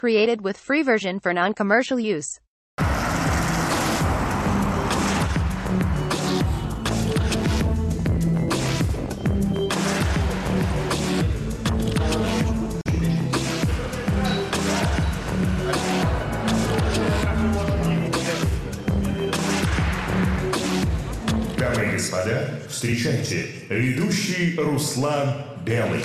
Created with free version for non-commercial use. Дамы и господа, встречайте, ведущий Руслан Белый.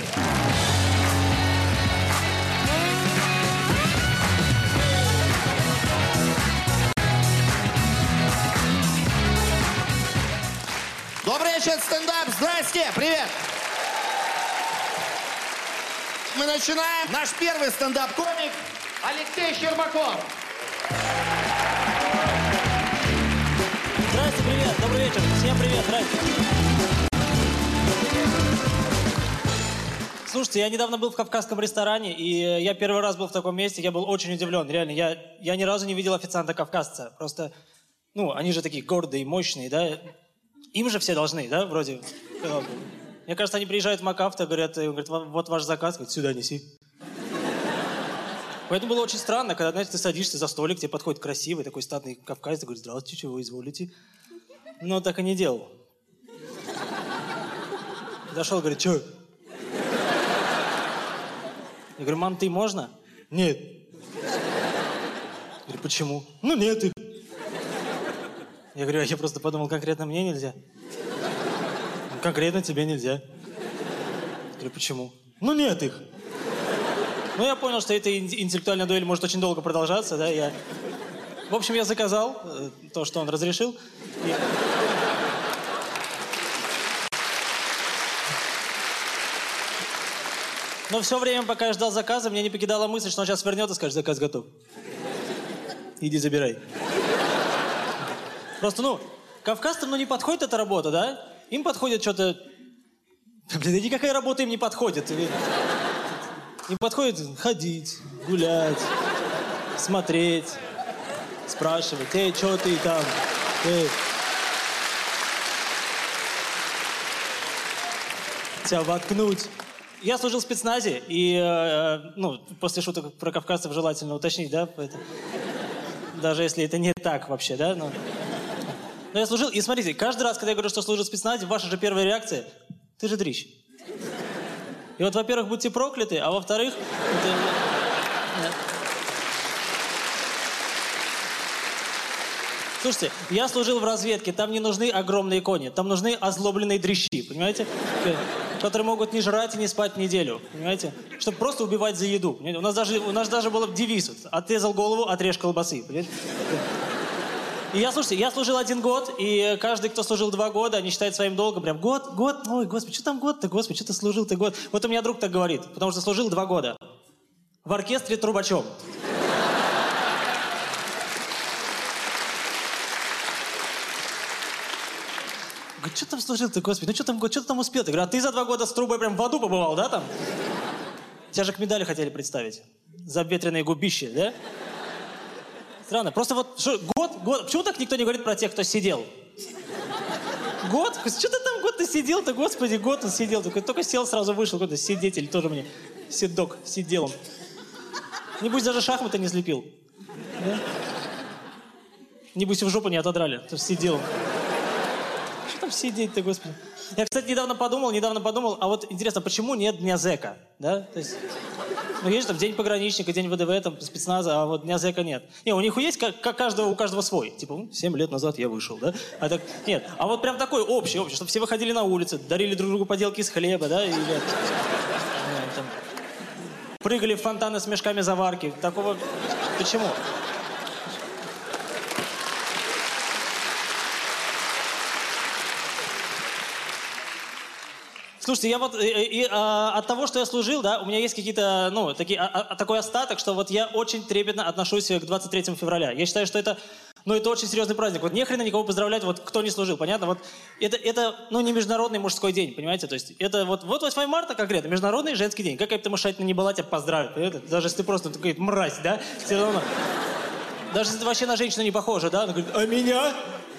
Добрый вечер, стендап. Здрасте, привет. Мы начинаем. Наш первый стендап-комик Алексей Щербаков. Здрасте, привет, добрый вечер. Всем привет, здрасте. Слушайте, я недавно был в кавказском ресторане, и я первый раз был в таком месте, я был очень удивлен, реально. Я ни разу не видел официанта-кавказца. Просто, они же такие гордые, мощные, да? Им же все должны, да, вроде. Мне кажется, они приезжают в МакАвто, говорят, вот ваш заказ, говорят, сюда неси. Поэтому было очень странно, когда, знаете, ты садишься за столик, тебе подходит красивый, такой статный кавказец, говорит, здравствуйте, чего вы изволите? Но так и не делал. Зашел, говорит, что? Я говорю, мам, ты можно? Нет. Я говорю, почему? Нет их. Я говорю, я просто подумал, конкретно мне нельзя. Конкретно тебе нельзя. Я говорю, почему? Нет их. Я понял, что эта интеллектуальная дуэль может очень долго продолжаться, да, В общем, я заказал то, что он разрешил. Но все время, пока я ждал заказа, мне не покидала мысль, что он сейчас вернет и скажет, заказ готов. Иди забирай. Просто, кавказцам, не подходит эта работа, да? Им подходит что-то... Блин, никакая работа им не подходит. Им подходит ходить, гулять, смотреть, спрашивать, что ты там? Тебя воткнуть. Я служил в спецназе, и, после шуток про кавказцев желательно уточнить, да? Даже если это не так вообще, да? Но я служил, и смотрите, каждый раз, когда я говорю, что служил в спецназе, ваша же первая реакция – ты же дрищ. И вот, во-первых, будьте прокляты, а во-вторых... Слушайте, я служил в разведке, там не нужны огромные кони, там нужны озлобленные дрищи, понимаете? Которые могут не жрать и не спать неделю, понимаете? Чтобы просто убивать за еду. Понимаете? У нас даже был девиз. Отрезал голову, отрежь колбасы. Понимаете? И я служил 1 год, и каждый, кто служил 2 года, они считают своим долгом. Прям год, ой, господи, что там год-то, господи, что ты служил-то год? Вот у меня друг так говорит, потому что служил 2 года. В оркестре трубачом. Говорит, что там служил-то, господи, что ты там успел? Я говорю, а ты за 2 года с трубой прям в аду побывал, да, там? Тебя же к медали хотели представить. За обветренные губища, да? Странно. Просто год. Почему так никто не говорит про тех, кто сидел? Год? Что ты там год-то сидел-то, господи, год он сидел. Только сел, сразу вышел. Какой-то сидетель тоже мне. Седок, сидел он. Небось, даже шахматы не слепил. Да? Небось, в жопу не отодрали. Тоже сидел он. Что там сидеть-то, господи? Я, кстати, недавно подумал, а вот интересно, почему нет Дня зэка, да? То есть, есть же там День пограничника, День ВДВ, там, спецназа, а вот Дня зэка нет. Не, у них есть у каждого свой. Типа, 7 лет назад я вышел, да? А так, нет. А вот прям такой общий, чтобы все выходили на улицы, дарили друг другу поделки из хлеба, да? Или там, прыгали в фонтаны с мешками заварки. Такого... Почему? Слушайте, я от того, что я служил, да, у меня есть какие-то, такой остаток, что вот я очень трепетно отношусь к 23 февраля. Я считаю, что это очень серьезный праздник. Вот не хрена никого поздравлять, вот кто не служил, понятно? Вот это не международный мужской день, понимаете? То есть это вот 8 марта конкретно, международный женский день. Какая бы ты мышатина ни была, тебя поздравят, понимаете? Даже если ты просто такой мразь, да? Все равно. Даже если ты вообще на женщину не похожа, да? Она говорит, а меня?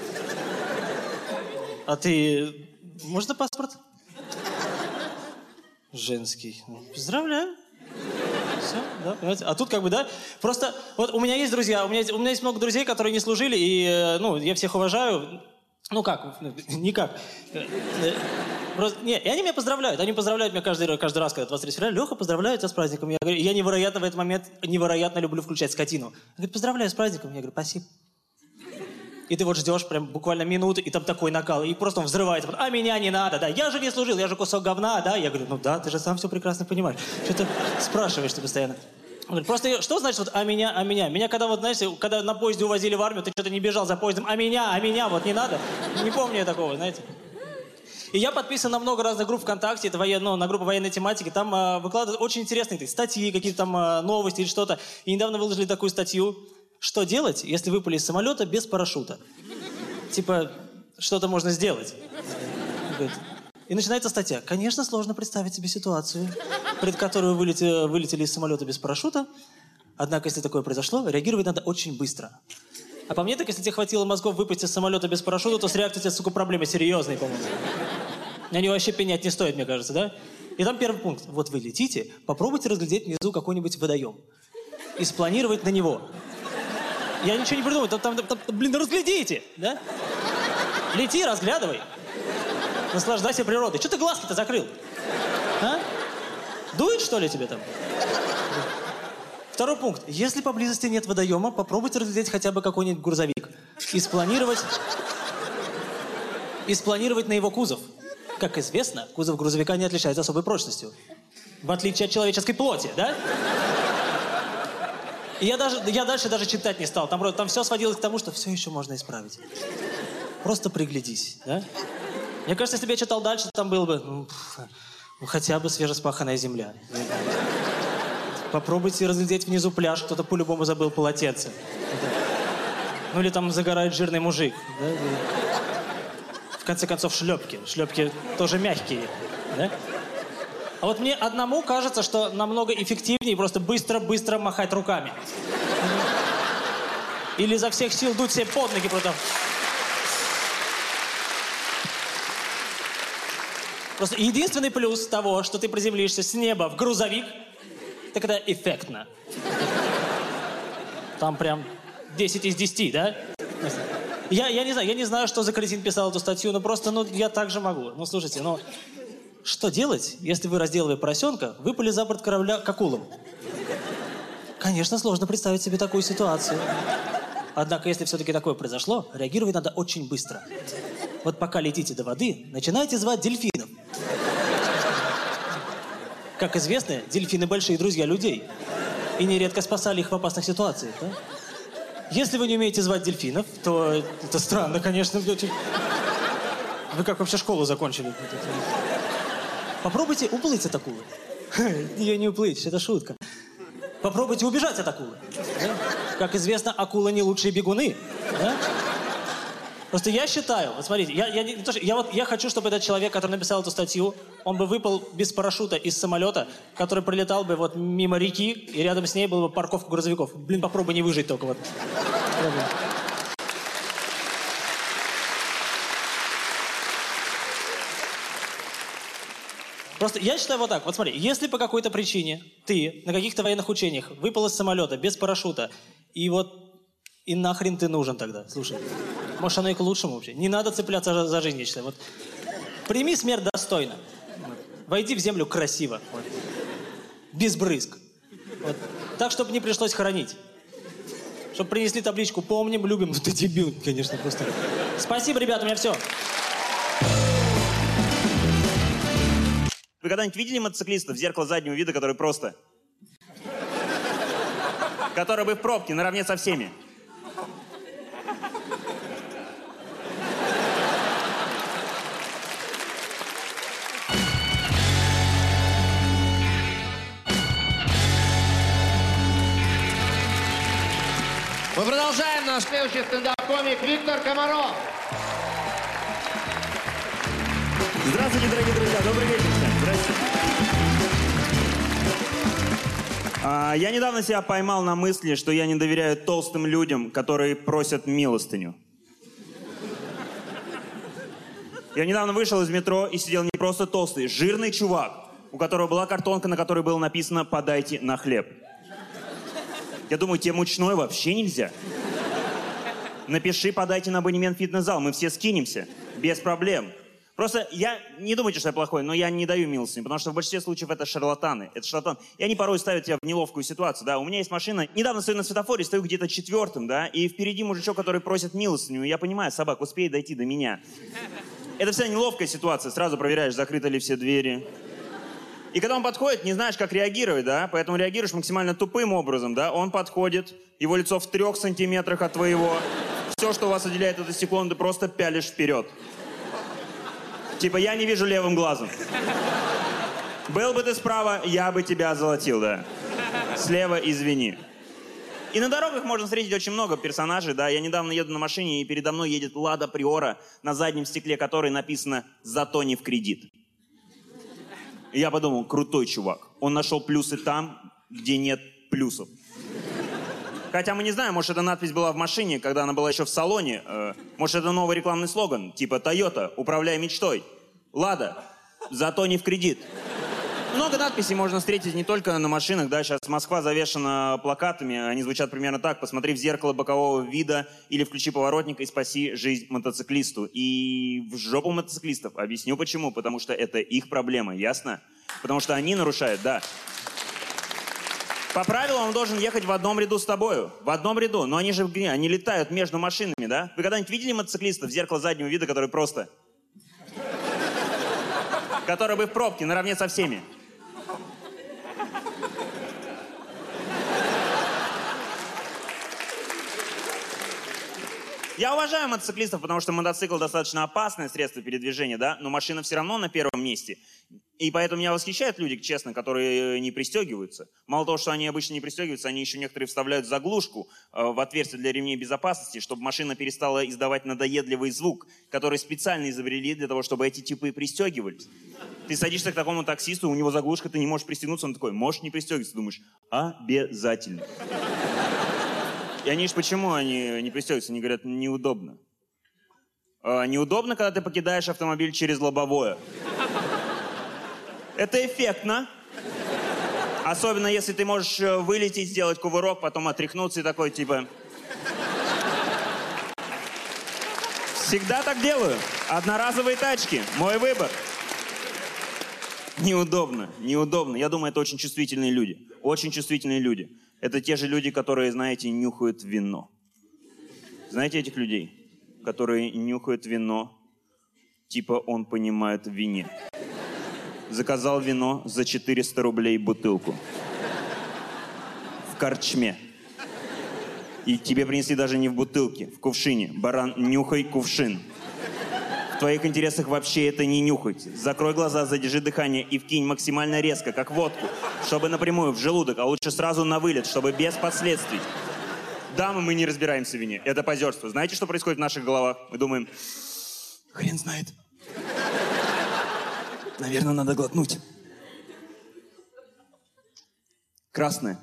А ты... Можно паспорт? Женский. Поздравляю. Все, да, понимаете? А тут как бы, да, просто вот у меня есть друзья, у меня есть много друзей, которые не служили, и, ну, я всех уважаю. Ну как, никак. Просто, не, и они меня поздравляют. Они поздравляют меня каждый раз, когда 23 февраля. Леха, поздравляю тебя с праздником. Я говорю, я невероятно в этот момент невероятно люблю включать скотину. Он говорит, поздравляю с праздником. Я говорю, спасибо. И ты вот ждешь прям буквально минуты, и там такой накал, и просто он взрывается. А меня не надо, да, я же не служил, я же кусок говна, да. Я говорю, ну да, ты же сам все прекрасно понимаешь. Что ты спрашиваешь ты постоянно? Он говорит, просто что значит вот а меня? Меня когда вот, знаете, когда на поезде увозили в армию, ты что-то не бежал за поездом, а меня, вот не надо. Не помню я такого, знаете. И я подписан на много разных групп ВКонтакте, это на группу военной тематики, там выкладывают очень интересные статьи, какие-то там новости или что-то. И недавно выложили такую статью, что делать, если выпали из самолета без парашюта. Типа, что-то можно сделать. И начинается статья. Конечно, сложно представить себе ситуацию, пред которой вы вылетели из самолета без парашюта. Однако, если такое произошло, реагировать надо очень быстро. А по мне, так если тебе хватило мозгов выпасть из самолета без парашюта, то с реакцией у тебя, сука, проблемы серьезные, по-моему. Они вообще пенять не стоит, мне кажется, да? И там первый пункт. Вот вы летите, попробуйте разглядеть внизу какой-нибудь водоем. И спланировать на него. Я ничего не придумал. Блин, разглядите, да? Лети, разглядывай. Наслаждайся природой. Что ты глазки-то закрыл? А? Дует, что ли, тебе там? Второй пункт. Если поблизости нет водоема, попробуйте разглядеть хотя бы какой-нибудь грузовик. И спланировать на его кузов. Как известно, кузов грузовика не отличается особой прочностью. В отличие от человеческой плоти, да? И я дальше даже читать не стал. Там все сводилось к тому, что все еще можно исправить. Просто приглядись, да? Мне кажется, если бы я читал дальше, там было бы хотя бы свежеспаханная земля. Попробуйте разглядеть внизу пляж, кто-то по-любому забыл полотенце. Ну или там загорает жирный мужик. Да? В конце концов, шлепки. Шлепки тоже мягкие. Да? А вот мне одному кажется, что намного эффективнее просто быстро-быстро махать руками. Или изо всех сил дуть себе под ноги просто. Просто единственный плюс того, что ты приземлишься с неба в грузовик, так это эффектно. Там прям 10 из 10, да? Я не знаю, что за кретин писал эту статью, но просто, я так же могу. Ну, слушайте, что делать, если вы, разделывая поросенка, выпали за борт корабля к акулам? Конечно, сложно представить себе такую ситуацию. Однако, если все-таки такое произошло, реагировать надо очень быстро. Вот пока летите до воды, начинайте звать дельфинов. Как известно, дельфины большие друзья людей. И нередко спасали их в опасных ситуациях, да? Если вы не умеете звать дельфинов, то это странно, конечно. Вы как вообще школу закончили? Попробуйте уплыть от акулы. Ее не уплыть, это шутка. Попробуйте убежать от акулы. Да? Как известно, акулы не лучшие бегуны. Да? Просто я считаю, вот смотрите, я хочу, чтобы этот человек, который написал эту статью, он бы выпал без парашюта из самолета, который пролетал бы вот мимо реки, и рядом с ней была бы парковка грузовиков. Блин, попробуй не выжить только вот. Просто я считаю вот так. Вот смотри, если по какой-то причине ты на каких-то военных учениях выпал из самолета без парашюта, и нахрен ты нужен тогда? Слушай, может, оно и к лучшему вообще. Не надо цепляться за жизнь, я считаю. Вот. Прими смерть достойно. Вот. Войди в землю красиво. Вот. Без брызг. Вот. Так, чтобы не пришлось хоронить. Чтобы принесли табличку «Помним, любим». Ну ты дебил, конечно, просто. Спасибо, ребята, у меня все. Вы когда-нибудь видели мотоциклиста в зеркало заднего вида, который просто... который бы в пробке наравне со всеми? Мы продолжаем. Наш следующий стендап-комик Виктор Комаров. Здравствуйте, дорогие друзья. Добрый вечер. Здравствуйте. Я недавно себя поймал на мысли, что я не доверяю толстым людям, которые просят милостыню. Я недавно вышел из метро и сидел не просто толстый, жирный чувак, у которого была картонка, на которой было написано «Подайте на хлеб». Я думаю, тебе мучной вообще нельзя. Напиши, подайте на абонемент в фитнес-зал, мы все скинемся. Без проблем. Просто я, не думайте, что я плохой, но я не даю милостыню, потому что в большинстве случаев это шарлатаны. Это шарлатан. И они порой ставят тебя в неловкую ситуацию, да. У меня есть машина, недавно стою на светофоре, стою где-то 4-м, да, и впереди мужичок, который просит милостыню. Я понимаю, собак, успеет дойти до меня. Это вся неловкая ситуация, сразу проверяешь, закрыты ли все двери. И когда он подходит, не знаешь, как реагировать, да, поэтому реагируешь максимально тупым образом, да. Он подходит, его лицо в 3 сантиметрах от твоего. Все, что вас отделяет от секунды, просто пялишь вперед. Типа, я не вижу левым глазом. Был бы ты справа, я бы тебя золотил, да. Слева извини. И на дорогах можно встретить очень много персонажей, да. Я недавно еду на машине, и передо мной едет Лада Приора, на заднем стекле которой написано «Зато не в кредит». И я подумал, крутой чувак. Он нашел плюсы там, где нет плюсов. Хотя мы не знаем, может, эта надпись была в машине, когда она была еще в салоне. Может, это новый рекламный слоган, типа «Тойота, управляй мечтой». «Лада, зато не в кредит». Много надписей можно встретить не только на машинах, да, сейчас Москва завешена плакатами, они звучат примерно так: «Посмотри в зеркало бокового вида» или «Включи поворотник и спаси жизнь мотоциклисту». И в жопу мотоциклистов. Объясню почему. Потому что это их проблема, ясно? Потому что они нарушают, да. По правилам он должен ехать в одном ряду с тобою. В одном ряду. Но они же они летают между машинами, да? Вы когда-нибудь видели мотоциклиста в зеркало заднего вида, который просто... который бы в пробке наравне со всеми? Я уважаю мотоциклистов, потому что мотоцикл достаточно опасное средство передвижения, да? Но машина все равно на первом месте. И поэтому меня восхищают люди, честно, которые не пристегиваются. Мало того, что они обычно не пристегиваются, они еще некоторые вставляют заглушку в отверстие для ремней безопасности, чтобы машина перестала издавать надоедливый звук, который специально изобрели для того, чтобы эти типы пристегивались. Ты садишься к такому таксисту, у него заглушка, ты не можешь пристегнуться, он такой: можешь не пристегиваться? Думаешь, обязательно. И они же почему они не пристегиваются? Они говорят, неудобно. Неудобно, когда ты покидаешь автомобиль через лобовое. Это эффектно. Особенно, если ты можешь вылететь, сделать кувырок, потом отряхнуться и такой, типа... Всегда так делаю. Одноразовые тачки. Мой выбор. Неудобно. Неудобно. Я думаю, это очень чувствительные люди. Очень чувствительные люди. Это те же люди, которые, знаете, нюхают вино. Знаете этих людей? Которые нюхают вино, типа он понимает в вине. Заказал вино за 400 рублей бутылку. В корчме. И тебе принесли даже не в бутылке, в кувшине. Баран, нюхай кувшин. В твоих интересах вообще это не нюхать. Закрой глаза, задержи дыхание и вкинь максимально резко, как водку, чтобы напрямую в желудок, а лучше сразу на вылет, чтобы без последствий. Дамы, мы не разбираемся в вине. Это позерство. Знаете, что происходит в наших головах? Мы думаем, хрен знает. Наверное, надо глотнуть. Красное.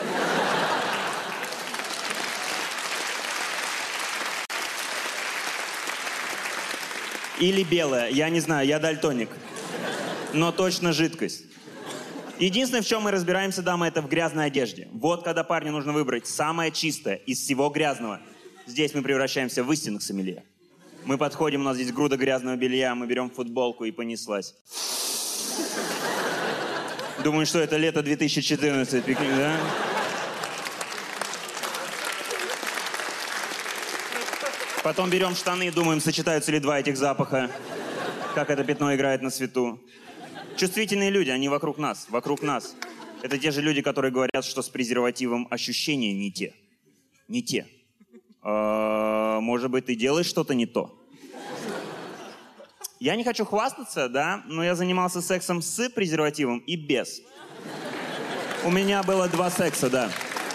Или белое. Я не знаю, я дальтоник. Но точно жидкость. Единственное, в чем мы разбираемся, дамы, это в грязной одежде. Вот когда парню нужно выбрать самое чистое из всего грязного. Здесь мы превращаемся в истинных сомелье. Мы подходим, у нас здесь груда грязного белья, мы берем футболку и понеслась. Думаю, что это лето 2014, да? Потом берем штаны и думаем, сочетаются ли два этих запаха. Как это пятно играет на свету. Чувствительные люди, они вокруг нас, вокруг нас. Это те же люди, которые говорят, что с презервативом ощущения не те. Не те. Может быть, ты делаешь что-то не то? Я не хочу хвастаться, да, но я занимался сексом с презервативом и без. У меня было 2 секса, да.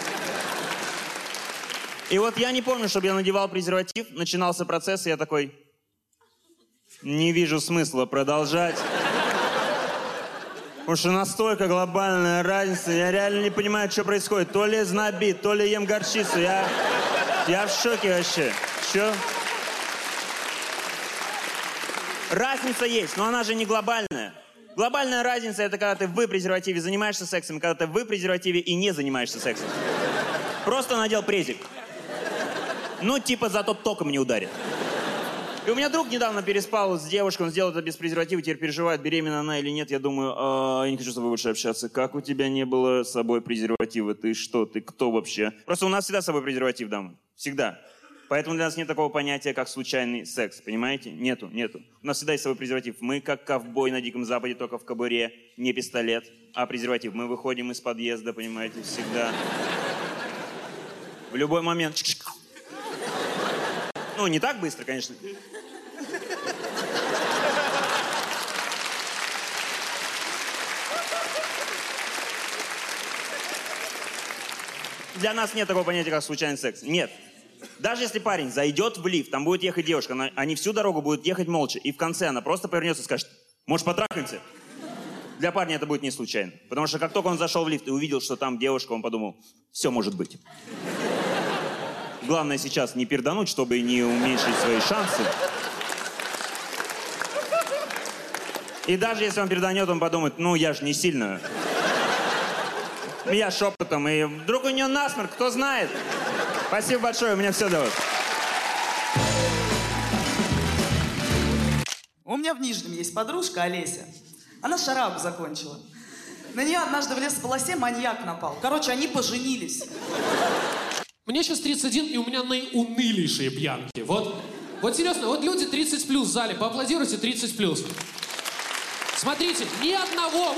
И вот я не помню, чтобы я надевал презерватив, начинался процесс, и я такой, не вижу смысла продолжать. Потому что настолько глобальная разница, я реально не понимаю, что происходит. То ли знобит, то ли ем горчицу, я в шоке вообще. Чё? Разница есть, но она же не глобальная. Глобальная разница — это когда ты в презервативе занимаешься сексом, когда ты в презервативе и не занимаешься сексом. Просто надел презик. Ну, типа, зато током не ударит. И у меня друг недавно переспал с девушкой, он сделал это без презерватива, теперь переживает, беременна она или нет. Я думаю, я не хочу с тобой больше общаться. Как у тебя не было с собой презерватива? Ты что? Ты кто вообще? Просто у нас всегда с собой презерватив, дамы. Всегда. Поэтому для нас нет такого понятия, как случайный секс. Понимаете? Нету. У нас всегда есть с собой презерватив. Мы как ковбой на Диком Западе, только в кобуре. Не пистолет, а презерватив. Мы выходим из подъезда, понимаете, всегда. В любой момент. Ну, не так быстро, конечно. Для нас нет такого понятия, как случайный секс. Нет. Даже если парень зайдет в лифт, там будет ехать девушка, они всю дорогу будут ехать молча, и в конце она просто повернется и скажет: может, потрахаемся? Для парня это будет не случайно. Потому что как только он зашел в лифт и увидел, что там девушка, он подумал: все может быть. Главное сейчас не пердануть, чтобы не уменьшить свои шансы. И даже если он перданет, он подумает: ну, я же не сильно. Я шепотом, и вдруг у нее насморк, кто знает. Спасибо большое, у меня все для вас. У меня в Нижнем есть подружка Олеся. Она шарагу закончила. На нее однажды в лесополосе маньяк напал. Короче, они поженились. Мне сейчас 31, и у меня наиунылейшие пьянки. Вот серьезно, вот люди 30+ в зале, поаплодируйте 30+. Смотрите, ни одного.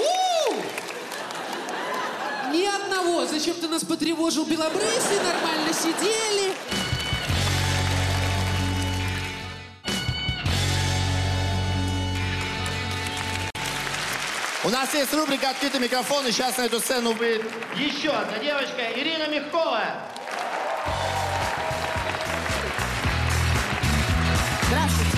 Ни одного. Зачем ты нас потревожил, белобрысый? Нормально сидели. У нас есть рубрика «Открытый микрофон», и сейчас на эту сцену выйдет еще одна девочка, Ирина Мягкова. Здравствуйте.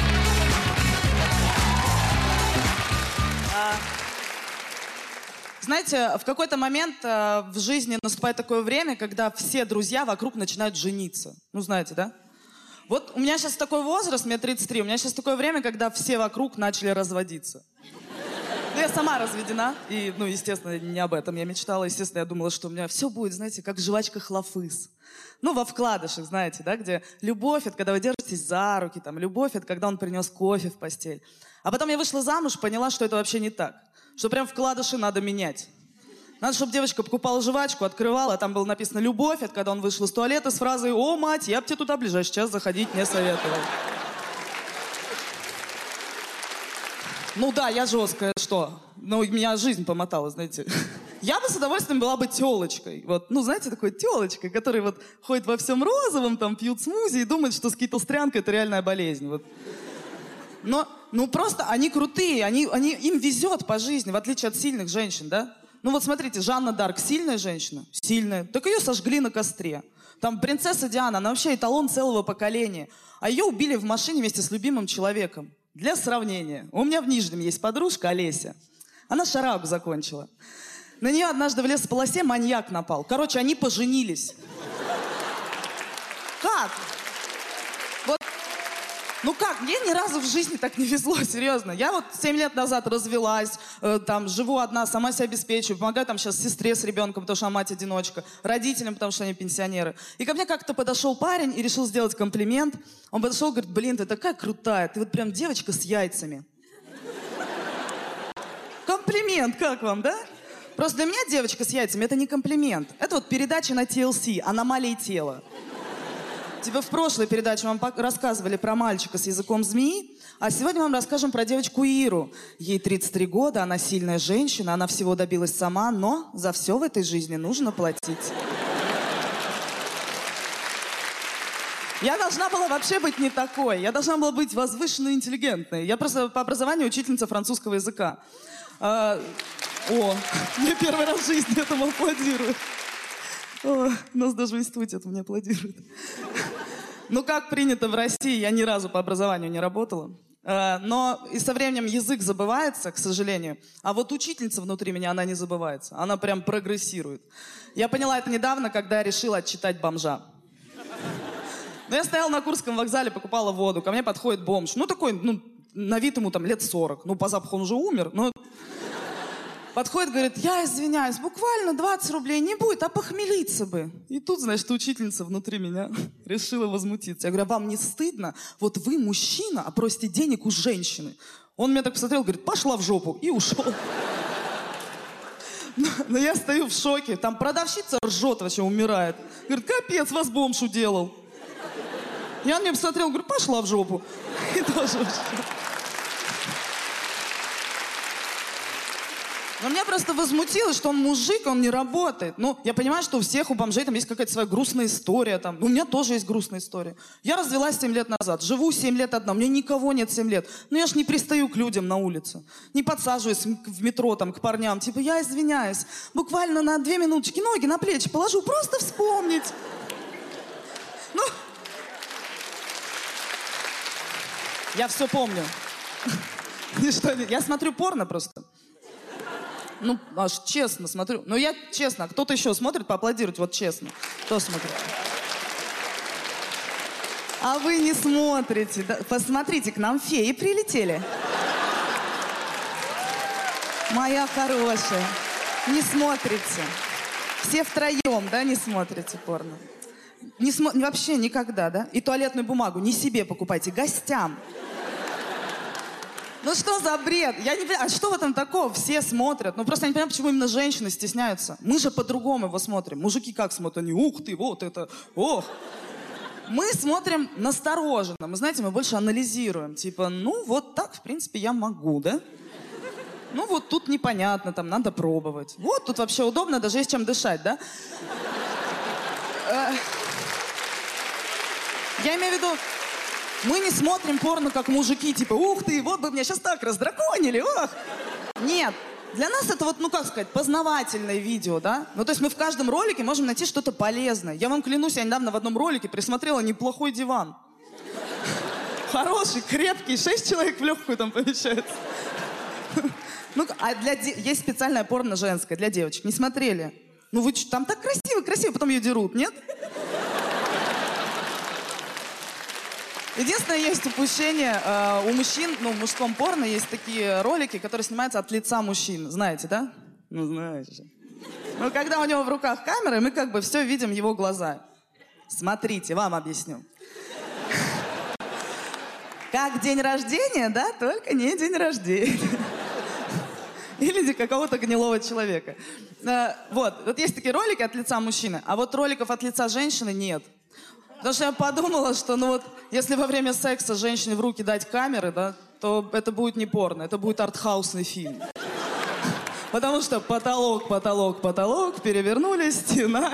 Знаете, в какой-то момент в жизни наступает такое время, когда все друзья вокруг начинают жениться. Ну, знаете, да? Вот у меня сейчас такой возраст, мне 33, у меня сейчас такое время, когда все вокруг начали разводиться. Ну, я сама разведена, и, ну, естественно, не об этом я мечтала. Естественно, я думала, что у меня все будет, знаете, как в жвачках Лафыс. Ну, во вкладышах, знаете, да, где любовь — это когда вы держитесь за руки, там, любовь — это когда он принес кофе в постель. А потом я вышла замуж, поняла, что это вообще не так. Что прям вкладыши надо менять. Надо, чтобы девочка покупала жвачку, открывала, а там было написано «любовь», это когда он вышел из туалета с фразой «О, мать, я бы тебе туда в ближайший час заходить не советовал». Ну да, я жесткая, что? Ну, меня жизнь помотала, знаете. Я бы с удовольствием была бы тёлочкой. Вот, ну, знаете, такой тёлочкой, которая вот ходит во всем розовом, там, пьют смузи и думает, что скитл-стрянка — это реальная болезнь. Вот. Но, ну, просто они крутые, им везет по жизни, в отличие от сильных женщин, да? Ну, вот смотрите, Жанна Дарк — сильная женщина? Сильная. Так ее сожгли на костре. Там принцесса Диана, она вообще эталон целого поколения. А ее убили в машине вместе с любимым человеком. Для сравнения, у меня в Нижнем есть подружка Олеся. Она шарагу закончила. На нее однажды в лесополосе маньяк напал. Короче, они поженились. Как? Вот, ну как, мне ни разу в жизни так не везло, серьезно. Я вот 7 лет назад развелась, там, живу одна, сама себя обеспечиваю, помогаю там сейчас сестре с ребенком, потому что она мать-одиночка, родителям, потому что они пенсионеры. И ко мне как-то подошел парень и решил сделать комплимент. Он подошел и говорит: блин, ты такая крутая, ты вот прям девочка с яйцами. Комплимент, как вам, да? Просто для меня девочка с яйцами — это не комплимент. Это вот передача на TLC «Аномалии тела». Типа в прошлой передаче вам рассказывали про мальчика с языком змеи, а сегодня вам расскажем про девочку Иру. Ей 33 года, она сильная женщина, она всего добилась сама, но за все в этой жизни нужно платить. Я должна была вообще быть не такой. Я должна была быть возвышенно интеллигентной. Я просто по образованию учительница французского языка. Мне первый раз в жизни этому аплодируют. У нас даже в институте это мне аплодируют. Ну, как принято в России, я ни разу по образованию не работала. Но и со временем язык забывается, к сожалению. А вот учительница внутри меня, она не забывается. Она прям прогрессирует. Я поняла это недавно, когда решила отчитать бомжа. Ну, я стояла на Курском вокзале, покупала воду. Ко мне подходит бомж. Ну, такой, ну, на вид ему там лет 40. Ну, по запаху он уже умер. Но Подходит, говорит, я извиняюсь, буквально 20 рублей не будет, а похмелиться бы. И тут, значит, учительница внутри меня решила возмутиться. Я говорю, а вам не стыдно? Вот вы мужчина, а просите денег у женщины. Он меня так посмотрел, говорит, пошла в жопу, и ушел. Но я стою в шоке. Там продавщица ржет, вообще умирает. Говорит, капец, вас бомж уделал. Я на меня посмотрел, говорю, пошла в жопу. И тоже ушел. Но меня просто возмутило, что он мужик, он не работает. Ну, я понимаю, что у всех, у бомжей там есть какая-то своя грустная история. Там. У меня тоже есть грустная история. Я развелась 7 лет назад, живу 7 лет одна, у меня никого нет 7 лет. Но я ж не пристаю к людям на улице. Не подсаживаюсь в метро там, к парням. Типа, я извиняюсь, буквально на 2 минуточки ноги на плечи положу, просто вспомнить. Ну, я все помню. Я смотрю порно просто. Ну, аж честно смотрю. Ну, я честно. Кто-то еще смотрит, поаплодируйте, вот честно. Кто смотрит? А вы не смотрите. Да? Посмотрите, к нам феи прилетели. Моя хорошая. Не смотрите. Все втроем, да, не смотрите порно? Вообще никогда, да? И туалетную бумагу не себе покупайте, гостям. Ну что за бред? Я не понимаю, а что в этом такого? Все смотрят. Ну просто я не понимаю, почему именно женщины стесняются. Мы же по-другому его смотрим. Мужики как смотрят? Они, ух ты, вот это, ох. Мы смотрим настороженно. Мы, знаете, мы больше анализируем. Типа, ну вот так, в принципе, я могу, да? Ну вот тут непонятно, там надо пробовать. Вот тут вообще удобно, даже есть чем дышать, да? Я имею в виду... Мы не смотрим порно как мужики, типа, ух ты, вот бы меня сейчас так раздраконили, ох. Нет, для нас это вот, ну как сказать, познавательное видео, да? Ну то есть мы в каждом ролике можем найти что-то полезное. Я вам клянусь, я недавно в одном ролике присмотрела неплохой диван. Хороший, крепкий, 6 человек в легкую там помещаются. Ну, а есть специальное порно женское для девочек, не смотрели? Ну вы что, там так красиво, потом ее дерут, нет? Единственное, есть упущение у мужчин, ну, в мужском порно есть такие ролики, которые снимаются от лица мужчин. Знаете, да? Ну, знаете. Ну, когда у него в руках камера, мы как бы все видим его глаза. Смотрите, вам объясню. Как день рождения, да? Только не день рождения. Или какого-то гнилого человека. Вот есть такие ролики от лица мужчины, а вот роликов от лица женщины нет. Потому что я подумала, что, ну вот, если во время секса женщине в руки дать камеры, да, то это будет не порно, это будет артхаусный фильм. Потому что потолок, перевернули, стена.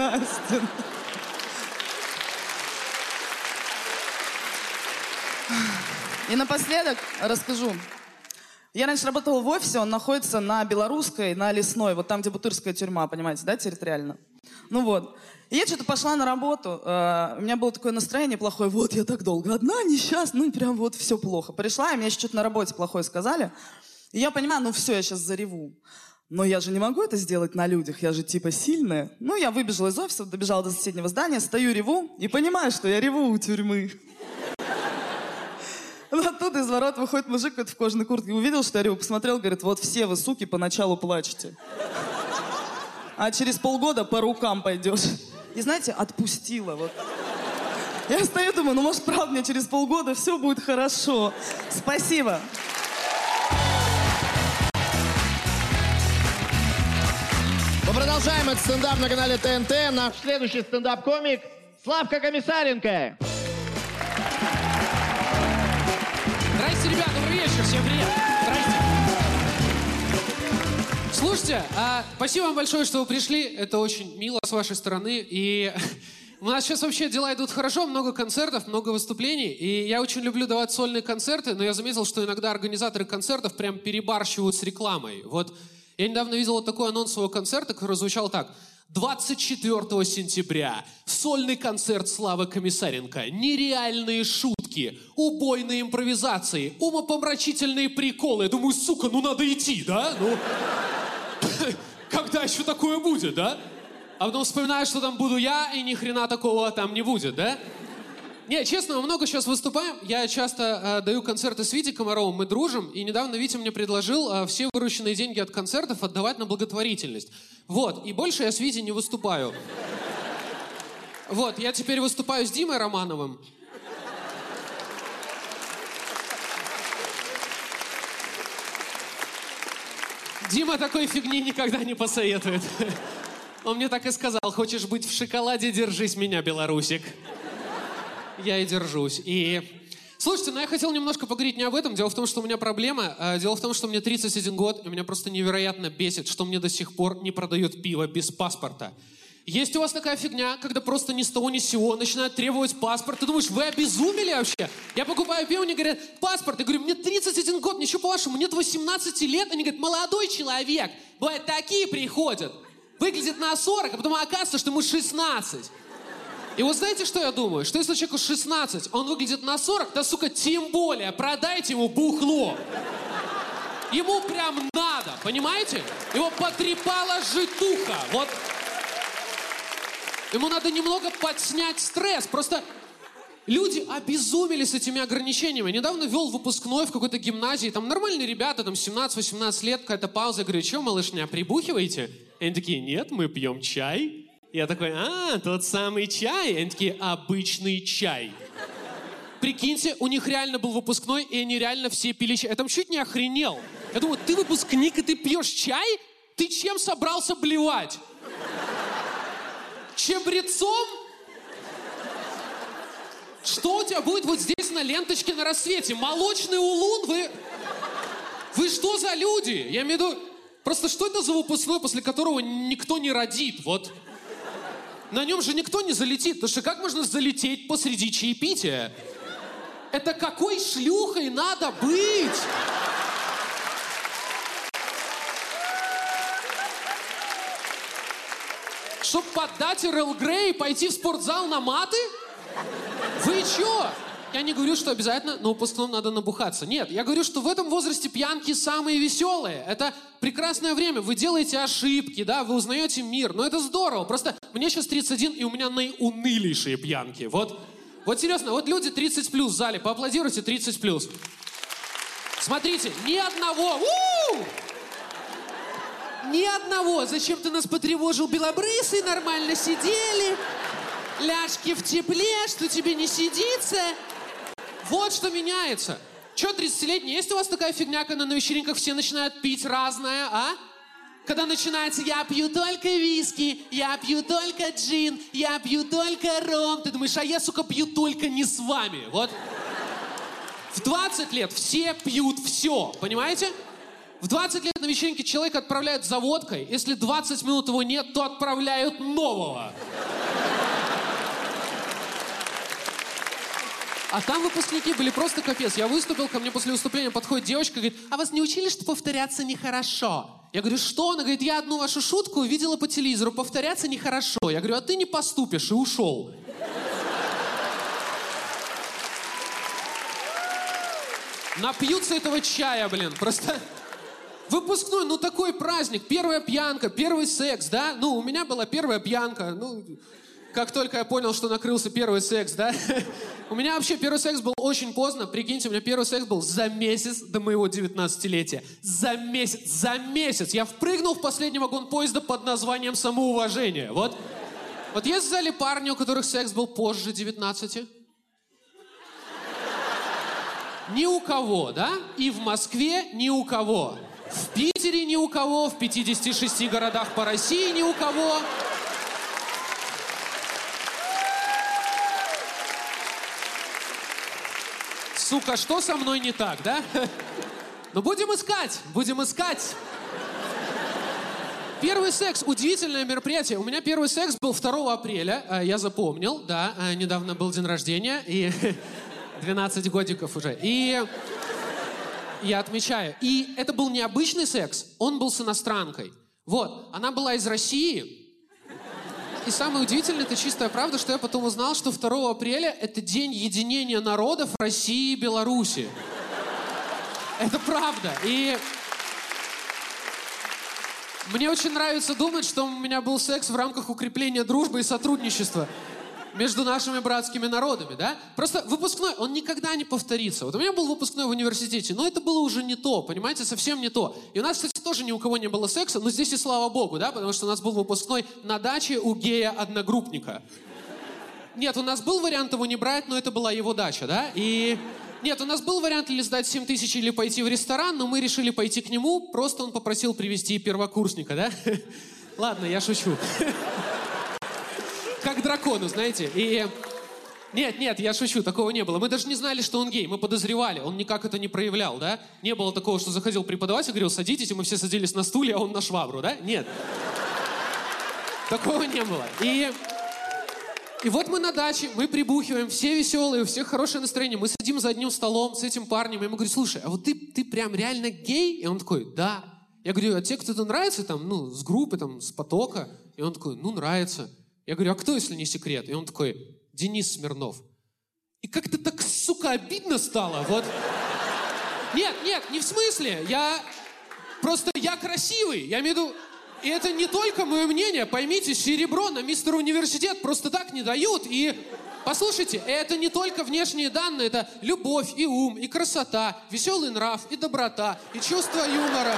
И напоследок расскажу. Я раньше работала в офисе, он находится на Белорусской, на Лесной, вот там, где Бутырская тюрьма, понимаете, да, территориально? Ну вот. И я что-то пошла на работу, у меня было такое настроение плохое, вот я так долго одна, несчастная, ну прям вот все плохо. Пришла, и мне еще что-то на работе плохое сказали, и я понимаю, ну все, я сейчас зареву. Но я же не могу это сделать на людях, я же типа сильная. Ну я выбежала из офиса, добежала до соседнего здания, стою, реву, и понимаю, что я реву у тюрьмы. Ну оттуда из ворот выходит мужик в кожаной куртке, увидел, что я реву, посмотрел, говорит, вот все вы, суки, поначалу плачете. А через полгода по рукам пойдешь. И знаете, отпустила вот. Я стою, думаю, ну может правда мне через полгода все будет хорошо. Спасибо. Мы продолжаем этот стендап на канале ТНТ. Наш следующий стендап-комик Славка Комиссаренко. Здрасте, ребята, добрый вечер, всем привет. Здрасте. Слушайте, спасибо вам большое, что вы пришли. Это очень мило с вашей стороны. И у нас сейчас вообще дела идут хорошо, много концертов, много выступлений. И я очень люблю давать сольные концерты, но я заметил, что иногда организаторы концертов прям перебарщивают с рекламой. Вот я недавно видел вот такой анонс своего концерта, который звучал так. 24 сентября. Сольный концерт Славы Комиссаренко. Нереальные шутки, убойные импровизации, умопомрачительные приколы. Я думаю, сука, ну надо идти, да? Ну, когда еще такое будет, да? А потом вспоминаю, что там буду я, и ни хрена такого там не будет, да? Не, честно, мы много сейчас выступаем. Я часто даю концерты с Витей Комаровым, мы дружим. И недавно Витя мне предложил все вырученные деньги от концертов отдавать на благотворительность. Вот, и больше я с Витей не выступаю. Вот, я теперь выступаю с Димой Романовым. Дима такой фигни никогда не посоветует. Он мне так и сказал: хочешь быть в шоколаде, держись меня, Белорусик. Я и держусь. И... Слушайте, я хотел немножко поговорить не об этом. Дело в том, что у меня проблема. Дело в том, что мне 31 год, и меня просто невероятно бесит, что мне до сих пор не продают пиво без паспорта. Есть у вас такая фигня, когда просто ни с того ни с сего начинают требовать паспорт? Ты думаешь, вы обезумели вообще? Я покупаю пиво, мне говорят: паспорт. Я говорю: мне 31 год, ничего по-вашему, нет 18 лет. Они говорят: молодой человек. Бывает, такие приходят. Выглядит на 40, а потом оказывается, что ему 16. И вот знаете, что я думаю? Что если человеку 16, он выглядит на 40, да, сука, тем более, продайте ему бухло. Ему прям надо, понимаете? Его потрепала житуха. Вот. Ему надо немного подснять стресс. Просто люди обезумели с этими ограничениями. Недавно вел выпускной в какой-то гимназии. Там нормальные ребята, там 17-18 лет, какая-то пауза. Я говорю: что, малышня, прибухиваете? И они такие: нет, мы пьем чай. Я такой: тот самый чай. И они такие: обычный чай. Прикиньте, у них реально был выпускной, и они реально все пили чай. Я там чуть не охренел. Я думаю: ты выпускник, и ты пьешь чай? Ты чем собрался блевать? Чабрецом? Что у тебя будет вот здесь на ленточке на рассвете? Молочный улун? Вы что за люди? Я имею в виду, просто что это за выпускной, после которого никто не родит? Вот. На нем же никто не залетит. Потому что как можно залететь посреди чаепития? Это какой шлюхой надо быть? Чтоб поддать Эрл Грей и пойти в спортзал на маты? Вы чё? Я не говорю, что обязательно на выпускном надо набухаться. Нет, я говорю, что в этом возрасте пьянки самые веселые. Это прекрасное время. Вы делаете ошибки, да, вы узнаете мир. Но это здорово. Просто мне сейчас 31, и у меня наиунылейшие пьянки. Вот серьезно, вот люди 30+ в зале, поаплодируйте 30+. Смотрите, ни одного... Ни одного. Зачем ты нас потревожил, белобрысый? Нормально сидели. Ляжки в тепле, что тебе не сидится. Вот что меняется. Че 30-летний? Есть у вас такая фигня, когда на вечеринках все начинают пить разное, а? Когда начинается: я пью только виски, я пью только джин, я пью только ром. Ты думаешь: а я, сука, пью только не с вами. Вот. В 20 лет все пьют все, понимаете? В 20 лет на вечеринке человека отправляют за водкой. Если 20 минут его нет, то отправляют нового. А там выпускники были просто капец. Я выступил, ко мне после выступления подходит девочка, говорит: а вас не учили, что повторяться нехорошо? Я говорю: что? Она говорит: я одну вашу шутку видела по телевизору, повторяться нехорошо. Я говорю: а ты не поступишь, и ушел. Напьются этого чая, блин, просто... Выпускной, ну такой праздник, первая пьянка, первый секс, да? Ну, у меня была первая пьянка, ну, как только я понял, что накрылся первый секс, да? У меня вообще первый секс был очень поздно, прикиньте, у меня первый секс был за месяц до моего 19-летия. За месяц. Я впрыгнул в последний вагон поезда под названием «Самоуважение». Вот есть в зале парни, у которых секс был позже 19? Ни у кого, да? И в Москве ни у кого. В Питере ни у кого, в 56 городах по России ни у кого. Сука, что со мной не так, да? Ну, будем искать. Первый секс, удивительное мероприятие. У меня первый секс был 2 апреля, я запомнил, да, недавно был день рождения, и 12 годиков уже. И я отмечаю. И это был необычный секс, он был с иностранкой. Вот, она была из России. И самое удивительное, это чистая правда, что я потом узнал, что 2 апреля это день единения народов России и Беларуси. Это правда. И мне очень нравится думать, что у меня был секс в рамках укрепления дружбы и сотрудничества. между нашими братскими народами, да? Просто выпускной, он никогда не повторится. Вот у меня был выпускной в университете, но это было уже не то, понимаете, совсем не то. И у нас, кстати, тоже ни у кого не было секса, но здесь и слава богу, да? Потому что у нас был выпускной на даче у гея-одногруппника. Нет, у нас был вариант его не брать, но это была его дача, да? И... Нет, у нас был вариант или сдать 7 тысяч, или пойти в ресторан, но мы решили пойти к нему, просто он попросил привезти первокурсника, да? Ладно, я шучу. Как дракону, знаете. И... Нет, я шучу, такого не было. Мы даже не знали, что он гей, мы подозревали, он никак это не проявлял, да? Не было такого, что заходил преподаватель, говорил, садитесь, и мы все садились на стуле, а он на швабру, да? Нет. Такого не было. И вот мы на даче, мы прибухиваем, все веселые, у всех хорошее настроение. Мы сидим за одним столом с этим парнем, и ему говорю, слушай, а вот ты прям реально гей? И он такой, да. Я говорю, а те, кто-то нравится, там, ну, с группы, там, с потока? И он такой, ну, нравится. Я говорю, а кто, если не секрет? И он такой, Денис Смирнов. И как-то так, сука, обидно стало, вот. Нет, не в смысле, я красивый, я имею в виду... И это не только мое мнение, поймите, серебро на мистер университет просто так не дают. И послушайте, это не только внешние данные, это любовь и ум, и красота, веселый нрав, и доброта, и чувство юмора.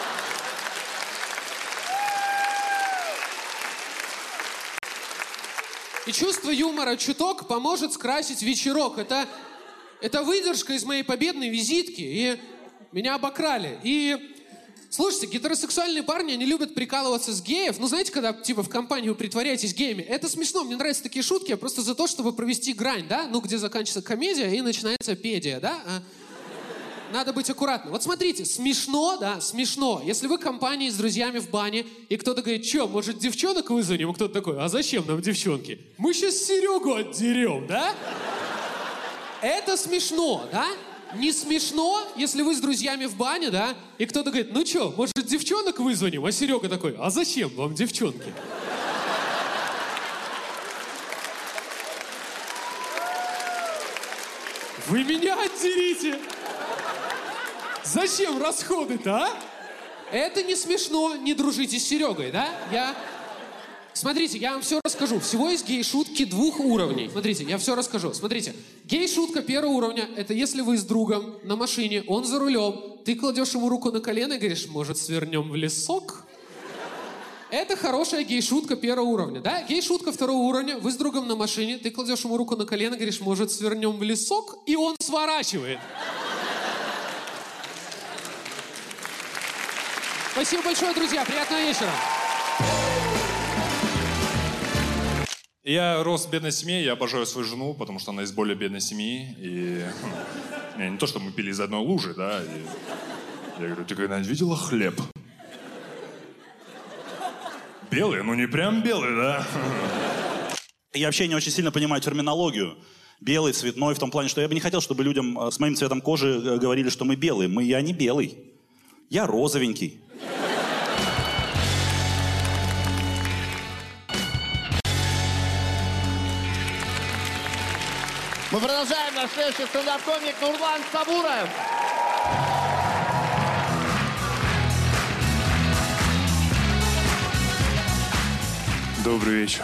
И чувство юмора чуток поможет скрасить вечерок. Это выдержка из моей победной визитки. И меня обокрали. И... Слушайте, гетеросексуальные парни, они любят прикалываться с геев. Ну, знаете, когда, типа, в компании вы притворяетесь геями. Это смешно, мне нравятся такие шутки, просто за то, чтобы провести грань, да? Ну, где заканчивается комедия и начинается педия, да? Надо быть аккуратным. Вот смотрите, смешно, да, смешно. Если вы в компании с друзьями в бане, и кто-то говорит, что, может, девчонок вызвоним? А кто-то такой, а зачем нам девчонки? Мы сейчас Серегу отдерем, да? Это смешно, да? Не смешно, если вы с друзьями в бане, да, и кто-то говорит, ну что, может, девчонок вызвоним? А Серега такой, а зачем вам девчонки? Вы меня отдерите! Зачем расходы-то, а? Это не смешно, не дружите с Серегой, да? Смотрите, я вам все расскажу. Всего есть гей-шутки 2 уровней. Смотрите, я все расскажу. Смотрите, гей-шутка 1 уровня — это если вы с другом на машине, он за рулем, ты кладешь ему руку на колено и говоришь, может, свернем в лесок? Это хорошая гей-шутка 1 уровня, да? Гей-шутка 2 уровня, вы с другом на машине, ты кладешь ему руку на колено и говоришь, может, свернем в лесок? И он сворачивает. Спасибо большое, друзья. Приятного вечера. Я рос в бедной семье, я обожаю свою жену, потому что она из более бедной семьи. И не то, что мы пили из одной лужи, да. И я говорю, ты когда-нибудь видела хлеб? Белый? Ну не прям белый, да? Я вообще не очень сильно понимаю терминологию. Белый, цветной, в том плане, что я бы не хотел, чтобы людям с моим цветом кожи говорили, что мы белые. Я не белый. Я розовенький. Мы продолжаем. Наш следующий стендап-комик Нурлан Сабуров. Добрый вечер.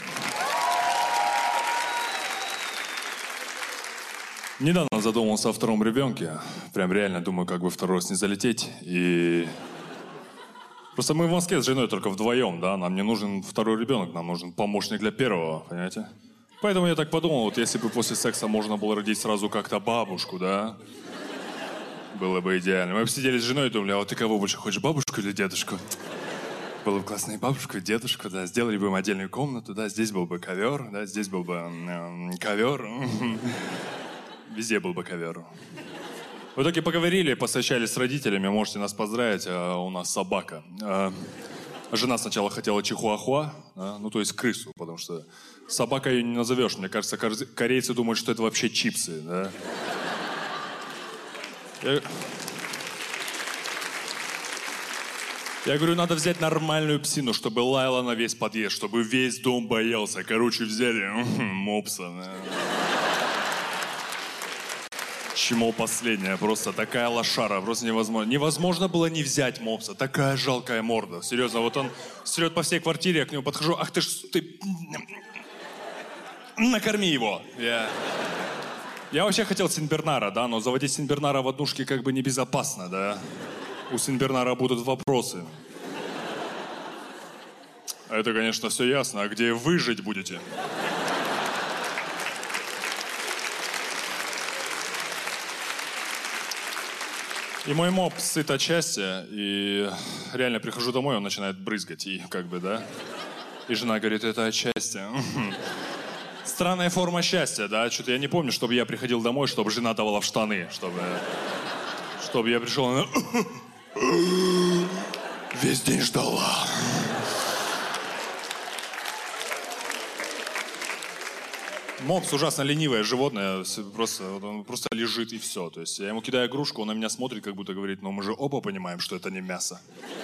Недавно задумался о 2-м ребенке. Прям реально думаю, как бы 2-й раз не залететь. И... Просто мы в Москве с женой только вдвоем, да? Нам не нужен 2-й ребенок, нам нужен помощник для 1-го, понимаете? Поэтому я так подумал, вот если бы после секса можно было родить сразу как-то бабушку, да? Было бы идеально. Мы бы сидели с женой и думали, а вот ты кого больше хочешь, бабушку или дедушку? Было бы классно и бабушку, и дедушку, да. Сделали бы им отдельную комнату, да. Здесь был бы ковер, да. Здесь был бы ковер. Везде был бы ковер. В итоге поговорили, посовещались с родителями. Можете нас поздравить, у нас собака. Жена сначала хотела чихуахуа, да? Ну то есть крысу, потому что собакой ее не назовешь. Мне кажется, корейцы думают, что это вообще чипсы, да. Я говорю, надо взять нормальную псину, чтобы лаяла на весь подъезд, чтобы весь дом боялся. Короче, взяли мопса. Да. Чмо последнее, просто такая лошара, просто невозможно. Невозможно было не взять мопса, такая жалкая морда. Серьезно, вот он срет по всей квартире, я к нему подхожу, ах ты ж, ты... накорми его. Я вообще хотел Сенбернара, да, но заводить Сенбернара в однушке как бы небезопасно, да. У Сенбернара будут вопросы. Это, конечно, все ясно. А где вы жить будете? И мой мопс сыт от счастья, и реально прихожу домой, он начинает брызгать, и как бы, да. И жена говорит, это от счастья. Странная форма счастья, да. Что-то я не помню, чтобы я приходил домой, чтобы жена давала в штаны, чтобы я пришел, она... Весь день ждала. Мопс ужасно ленивое животное, он просто лежит и все. То есть я ему кидаю игрушку, он на меня смотрит, как будто говорит, но мы же оба понимаем, что это не мясо.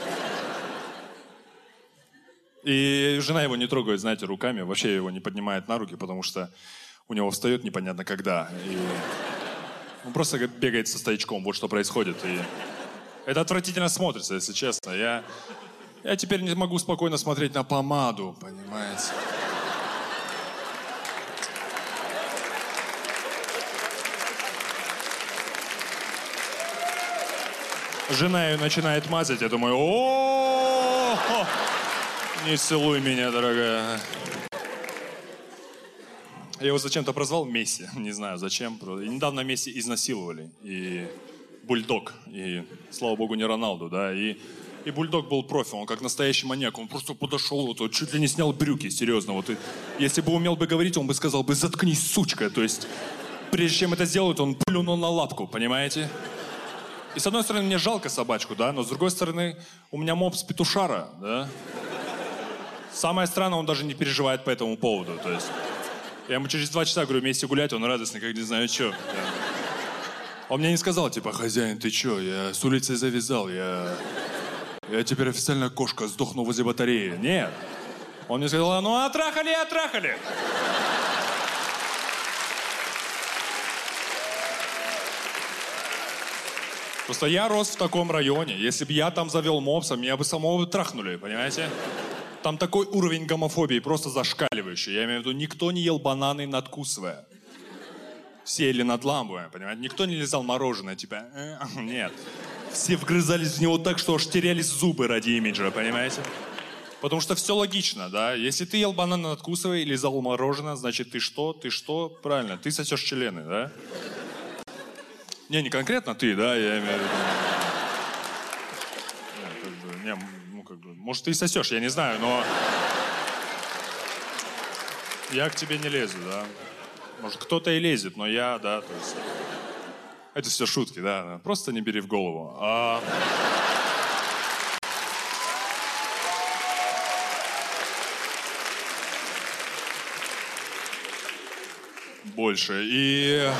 И жена его не трогает, знаете, руками, вообще его не поднимает на руки, потому что у него встает непонятно когда. И он просто бегает со стоячком, вот что происходит. И это отвратительно смотрится, если честно. Я теперь не могу спокойно смотреть на помаду, понимаете? Жена ее начинает мазать, я думаю, о, не целуй меня, дорогая. Я его зачем-то прозвал Месси, не знаю зачем. И недавно Месси изнасиловали, и бульдог, и, слава богу, не Роналду, да, и бульдог был профи, он как настоящий маньяк, он просто подошел, вот, чуть ли не снял брюки, серьезно, вот, и, если бы умел бы говорить, он бы сказал бы, заткнись, сучка, то есть, прежде чем это сделать, он плюнул на лапку, понимаете? И с одной стороны, мне жалко собачку, да, но с другой стороны, у меня мопс петушара, да. Самое странное, он даже не переживает по этому поводу, то есть. Я ему через 2 часа говорю, вместе гулять, он радостный, как не знаю что. Он мне не сказал, типа, хозяин, ты чё, я с улицы завязал, я теперь официально кошка, сдохну возле батареи. Нет. Он мне сказал, ну отрахали. Просто я рос в таком районе. Если бы я там завел мопса, меня бы самого трахнули, понимаете? Там такой уровень гомофобии, просто зашкаливающий. Я имею в виду, никто не ел бананы, надкусывая. Все ели надламывая, понимаете? Никто не лизал мороженое, типа, нет. Все вгрызались в него так, что аж терялись зубы ради имиджа, понимаете? Потому что все логично, да? Если ты ел бананы, надкусывая и лизал мороженое, значит, ты что? Правильно, ты сосешь члены, да? Не конкретно ты, да, я имею в виду. Может, ты и сосешь, я не знаю, но... Я к тебе не лезу, да. Может, кто-то и лезет, но я, да, то есть... Это все шутки, да. Просто не бери в голову. Больше. И...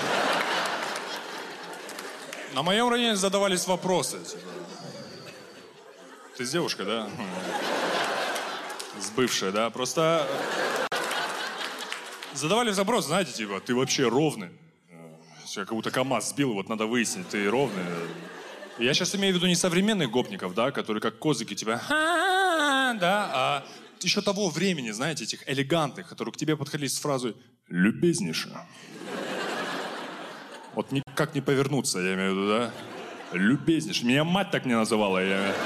На моем районе задавались вопросы. Типа, ты с девушкой, да? С бывшей, да? Просто задавали вопрос, знаете, типа, ты вообще ровный? Я как будто КамАЗ сбил, вот надо выяснить, ты ровный. Я сейчас имею в виду не современных гопников, да, которые как козыки, типа, да, а еще того времени, знаете, этих элегантных, которые к тебе подходили с фразой «любезнейше». Вот никак не повернуться, я имею в виду, да? Любезнейше. Меня мать так не называла,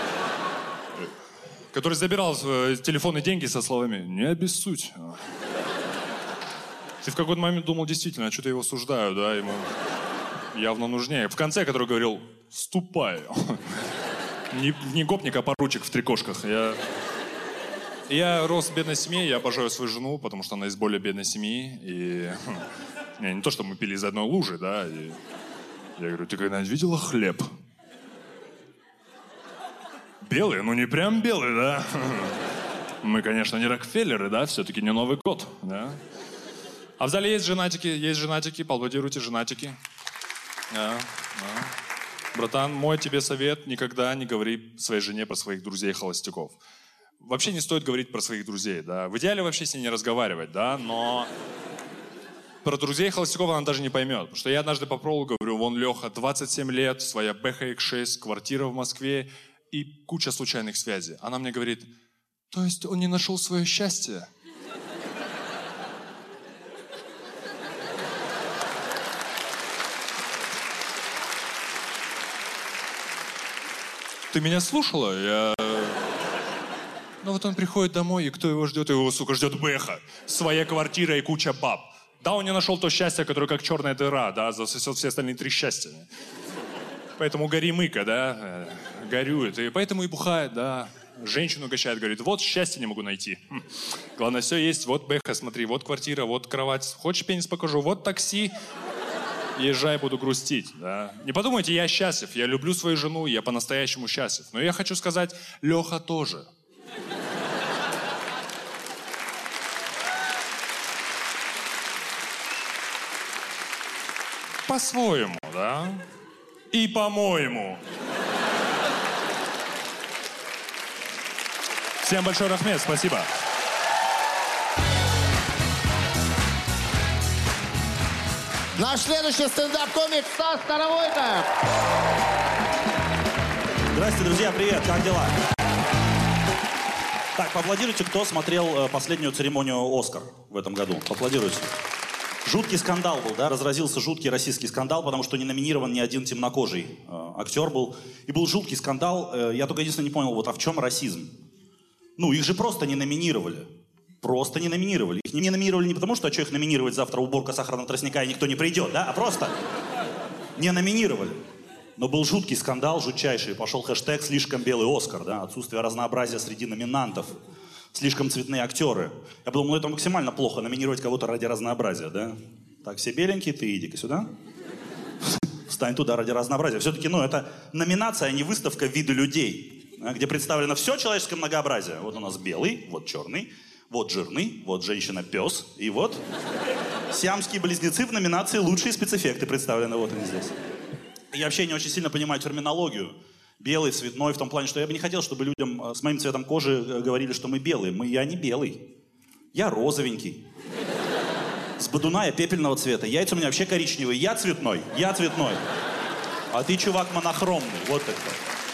который забирал телефонные деньги со словами «не обессудь». Ты в какой-то момент думал, действительно, что-то его осуждаю, да, ему явно нужнее. В конце, который говорил «ступай». Не гопник, а поручик в трикошках. Я рос в бедной семье, я обожаю свою жену, потому что она из более бедной семьи. И не то, что мы пили из одной лужи, да. И я говорю, ты когда-нибудь видела хлеб? Белый? Ну не прям белый, да. Мы, конечно, не Рокфеллеры, да, все-таки не Новый год, да. А в зале есть женатики, поаплодируйте, женатики. Да. Братан, мой тебе совет, никогда не говори своей жене про своих друзей-холостяков. Вообще не стоит говорить про своих друзей, да. В идеале вообще с ней не разговаривать, да, но про друзей-холостяков она даже не поймет. Потому что я однажды попробовал, говорю, вон Леха, 27 лет, своя Бэха X6, квартира в Москве и куча случайных связей. Она мне говорит, то есть он не нашел свое счастье? Ты меня слушала? Ну вот он приходит домой, и кто его ждет? Его, сука, ждет Бэха. Своя квартира и куча баб. Да, он не нашел то счастье, которое как черная дыра, да, засосет все остальные 3 счастья. Поэтому горемыка, да, горюет. И поэтому и бухает, да. Женщину угощает, говорит, вот счастье не могу найти. Главное, все есть. Вот Бэха, смотри, вот квартира, вот кровать. Хочешь, пенис покажу? Вот такси. Езжай, буду грустить, да. Не подумайте, я счастлив, я люблю свою жену, я по-настоящему счастлив. Но я хочу сказать, Леха тоже. По-своему, да? И по-моему. Всем большой рахмет, спасибо. Наш следующий стендап-комик Стас Старовойко. Здравствуйте, друзья, привет, как дела? Так, поаплодируйте, кто смотрел последнюю церемонию «Оскар» в этом году. Поаплодируйте. Жуткий скандал был, да, разразился жуткий российский скандал, потому что не номинирован ни один темнокожий актер был. И был жуткий скандал, я только единственное не понял, вот а в чем расизм? Ну, их же просто не номинировали. Просто не номинировали. Их не номинировали не потому, что, а что их номинировать завтра, уборка сахарного тростника, и никто не придет, да, а просто не номинировали. Но был жуткий скандал, жутчайший. Пошел хэштег «Слишком белый Оскар», да, отсутствие разнообразия среди номинантов. Слишком цветные актеры. Я подумал, ну это максимально плохо, номинировать кого-то ради разнообразия, да? Так, все беленькие, ты иди-ка сюда. Встань туда ради разнообразия. Все-таки, ну, это номинация, а не выставка вида людей, где представлено все человеческое многообразие. Вот у нас белый, вот черный, вот жирный, вот женщина-пес, и вот сиамские близнецы в номинации «Лучшие спецэффекты» представлены, вот они здесь. Я вообще не очень сильно понимаю терминологию. Белый, цветной, в том плане, что я бы не хотел, чтобы людям с моим цветом кожи говорили, что мы белые. Я не белый. Я розовенький. С бодуна я пепельного цвета. Яйца у меня вообще коричневые. Я цветной. А ты, чувак, монохромный. Вот это.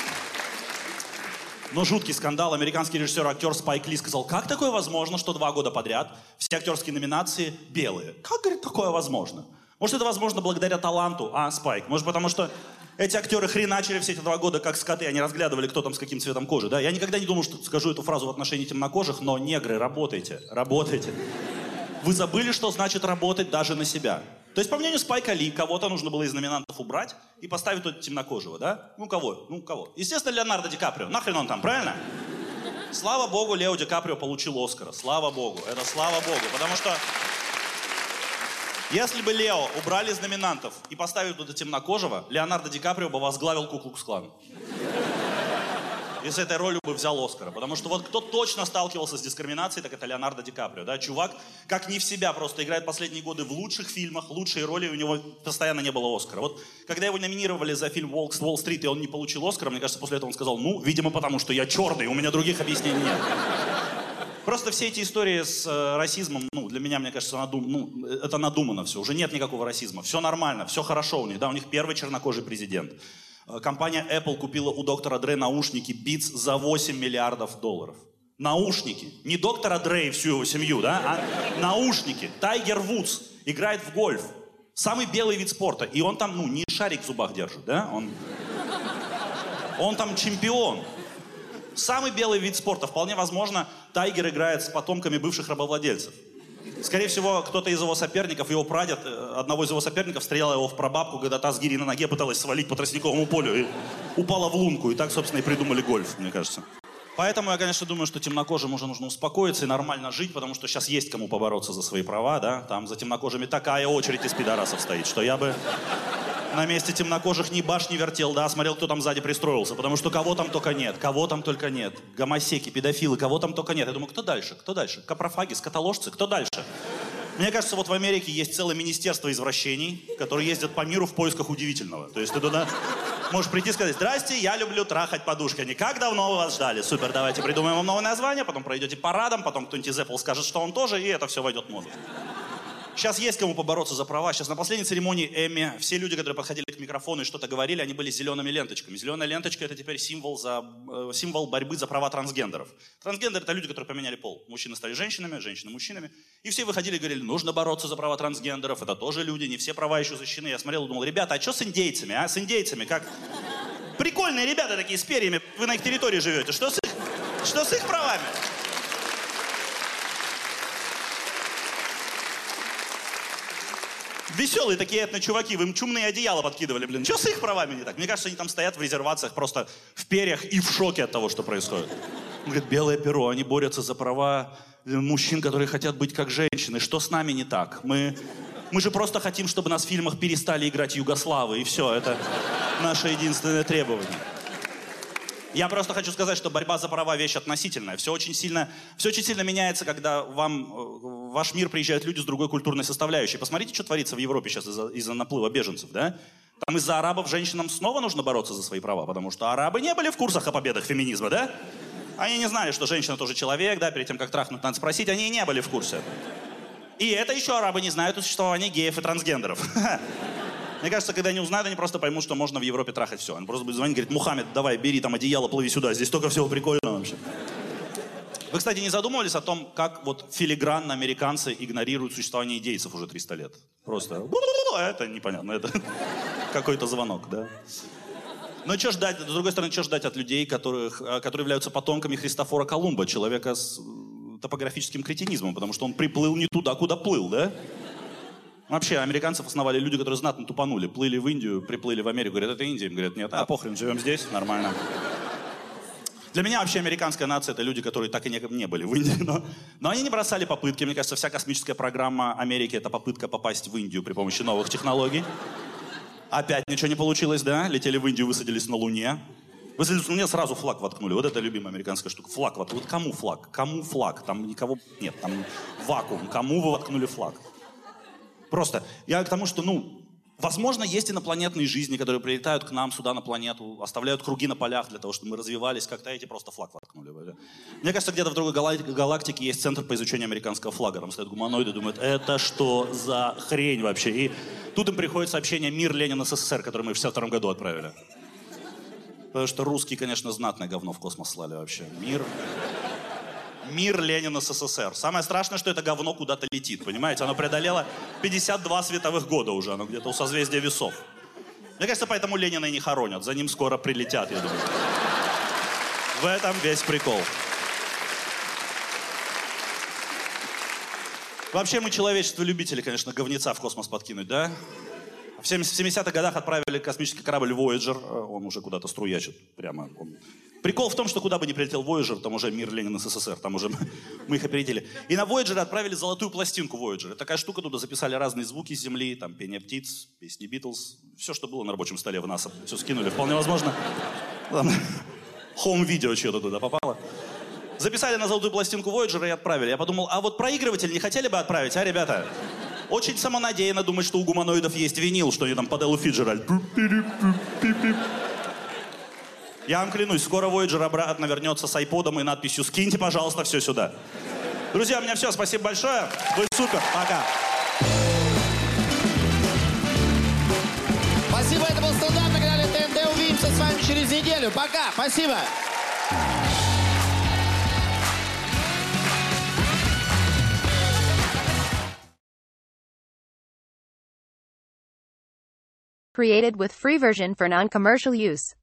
Но жуткий скандал. Американский режиссер-актер Спайк Ли сказал, как такое возможно, что 2 года подряд все актерские номинации белые? Как, говорит, такое возможно? Может, это возможно благодаря таланту, Спайк? Может, потому что эти актеры хреначили все эти 2 года, как скоты, они разглядывали, кто там с каким цветом кожи, да? Я никогда не думал, что скажу эту фразу в отношении темнокожих, но, негры, работайте. Вы забыли, что значит работать даже на себя. То есть, по мнению Спайка Ли, кого-то нужно было из номинантов убрать и поставить тут темнокожего, да? Ну, кого? Естественно, Леонардо Ди Каприо. Нахрен он там, правильно? Слава богу, Лео Ди Каприо получил Оскара. Слава богу. Это слава богу. Потому что если бы Лео убрали из номинантов и поставили туда темнокожего, Леонардо Ди Каприо бы возглавил Ку-Клукс-клан. И с этой ролью бы взял Оскара. Потому что вот кто точно сталкивался с дискриминацией, так это Леонардо Ди Каприо. Да? Чувак, как не в себя, просто играет последние годы в лучших фильмах, лучшие роли, у него постоянно не было Оскара. Вот когда его номинировали за фильм «Уолл-стрит», и он не получил Оскара, мне кажется, после этого он сказал, ну, видимо, потому что я черный, у меня других объяснений нет. Просто все эти истории с расизмом, ну, для меня, мне кажется, это надумано все. Уже нет никакого расизма. Все нормально, все хорошо у них. Да, у них первый чернокожий президент. Компания Apple купила у доктора Дре наушники Beats за $8 миллиардов. Наушники. Не доктора Дре и всю его семью, да, а наушники. Тайгер Вудс играет в гольф. Самый белый вид спорта. И он там, ну, не шарик в зубах держит, да? Он там чемпион. Самый белый вид спорта. Вполне возможно, Тайгер играет с потомками бывших рабовладельцев. Скорее всего, кто-то из его соперников, его прадед, одного из его соперников стрелял его в прабабку, когда та с гирей на ноге пыталась свалить по тростниковому полю и упала в лунку. И так, собственно, и придумали гольф, мне кажется. Поэтому я, конечно, думаю, что темнокожим уже нужно успокоиться и нормально жить, потому что сейчас есть кому побороться за свои права, да? Там за темнокожими такая очередь из пидорасов стоит, что я бы на месте темнокожих ни баш не вертел, да, смотрел, кто там сзади пристроился, потому что кого там только нет. Гомосеки, педофилы, кого там только нет. Я думаю, кто дальше? Капрофаги, скотоложцы, кто дальше? Мне кажется, вот в Америке есть целое министерство извращений, которые ездят по миру в поисках удивительного. То есть ты туда можешь прийти и сказать, здрасте, я люблю трахать подушками. Как давно вы вас ждали? Супер, давайте придумаем вам новое название, потом пройдете парадом, потом кто-нибудь из Apple скажет, что он тоже, и это все войдет в моду. Сейчас есть кому побороться за права. Сейчас на последней церемонии Эмми все люди, которые подходили к микрофону и что-то говорили, они были с зелеными ленточками. Зеленая ленточка — это теперь символ борьбы за права трансгендеров. Трансгендеры — это люди, которые поменяли пол. Мужчины стали женщинами, женщины — мужчинами. И все выходили и говорили, нужно бороться за права трансгендеров, это тоже люди, не все права еще защищены. Я смотрел и думал, ребята, а что с индейцами, С индейцами Прикольные ребята такие с перьями, вы на их территории живете. Что с их правами? Веселые такие этно-чуваки, вы им чумные одеяла подкидывали, блин. Что с их правами не так? Мне кажется, они там стоят в резервациях просто в перьях и в шоке от того, что происходит. Он говорит, белое перо, они борются за права мужчин, которые хотят быть как женщины. Что с нами не так? Мы же просто хотим, чтобы нас в фильмах перестали играть югославы, и все, это наше единственное требование. Я просто хочу сказать, что борьба за права вещь относительная. Все очень сильно меняется, когда в ваш мир приезжают люди с другой культурной составляющей. Посмотрите, что творится в Европе сейчас из-за наплыва беженцев, да? Там из-за арабов женщинам снова нужно бороться за свои права, потому что арабы не были в курсах о победах феминизма, да? Они не знали, что женщина тоже человек, да, перед тем, как трахнуть, надо спросить, они не были в курсе. И это еще арабы не знают о существовании геев и трансгендеров. Мне кажется, когда они узнают, они просто поймут, что можно в Европе трахать все. Он просто будет звонить, говорит, Мухаммед, давай, бери там одеяло, плыви сюда, здесь столько всего прикольного вообще. Вы, кстати, не задумывались о том, как вот филигранно американцы игнорируют существование индейцев уже 300 лет? Просто, это непонятно, это какой-то звонок, да? Но что ждать, с другой стороны, что ждать от людей, которые являются потомками Христофора Колумба, человека с топографическим кретинизмом, потому что он приплыл не туда, куда плыл, да? Вообще, американцев основали люди, которые знатно тупанули. Плыли в Индию, приплыли в Америку. Говорят, это Индия. Им говорят, нет, похрен, живем здесь, нормально. Для меня вообще американская нация — это люди, которые так и не были в Индии. Но они не бросали попытки. Мне кажется, вся космическая программа Америки — это попытка попасть в Индию при помощи новых технологий. Опять ничего не получилось, да? Летели в Индию, высадились на Луне. Высадились на Луне, сразу флаг воткнули. Вот это любимая американская штука. Флаг воткнули. Вот кому флаг? Кому флаг? Там никого нет, там вакуум. Кому вы воткнули флаг? Просто, я к тому, что, возможно, есть инопланетные жизни, которые прилетают к нам сюда на планету, оставляют круги на полях для того, чтобы мы развивались, как-то эти просто флаг воткнули. Мне кажется, где-то в другой галактике есть центр по изучению американского флага. Там стоят гуманоиды, думают, это что за хрень вообще? И тут им приходит сообщение «Мир, Ленин, СССР», который мы в 1962 году отправили. Потому что русские, конечно, знатное говно в космос слали вообще. Мир, Ленин, СССР. Самое страшное, что это говно куда-то летит, понимаете? Оно преодолело 52 световых года уже, оно где-то у созвездия весов. Мне кажется, поэтому Ленина и не хоронят, за ним скоро прилетят, я думаю. В этом весь прикол. Вообще мы, человечество, любители, конечно, говнеца в космос подкинуть, да? В 70-х годах отправили космический корабль Voyager, он уже куда-то струячит прямо. Прикол в том, что куда бы ни прилетел Voyager, там уже мир, Ленин, СССР, там уже мы их опередили. И на Voyager отправили золотую пластинку Voyager. Это такая штука, туда записали разные звуки с Земли, там пение птиц, песни Битлз, все, что было на рабочем столе в НАСА, все скинули. Вполне возможно, хоум-видео что-то туда попало. Записали на золотую пластинку Voyager и отправили. Я подумал, а вот проигрыватель не хотели бы отправить, а, ребята? Очень самонадеянно думать, что у гуманоидов есть винил, что они там под Эллу Фиджеральд. Я вам клянусь, скоро Voyager обратно вернется с айподом и надписью «Скиньте, пожалуйста, все сюда». Друзья, у меня все. Спасибо большое. Вы супер. Пока. Спасибо, это был стендап на канале ТНТ. Увидимся с вами через неделю. Пока. Спасибо. Created with free version for non-commercial use.